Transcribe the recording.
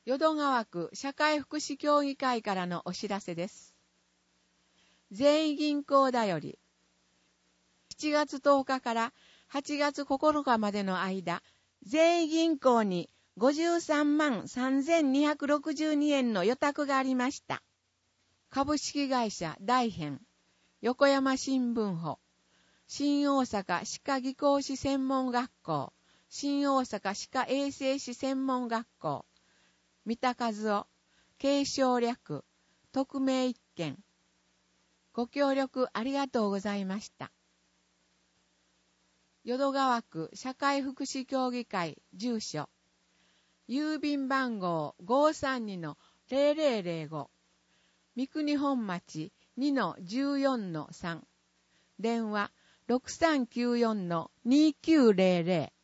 淀川区社会福祉協議会からのお知らせです。全員銀行だより、7月10日から8月9日までの間、全員銀行に53万3262円の予託がありました。株式会社大変、横山新聞補、新大阪歯科技工士専門学校、新大阪歯科衛生士専門学校、三田和夫、継承略、匿名一件。ご協力ありがとうございました。淀川区社会福祉協議会住所、郵便番号 532-0005、三国本町 2-14-3、電話 6394-2900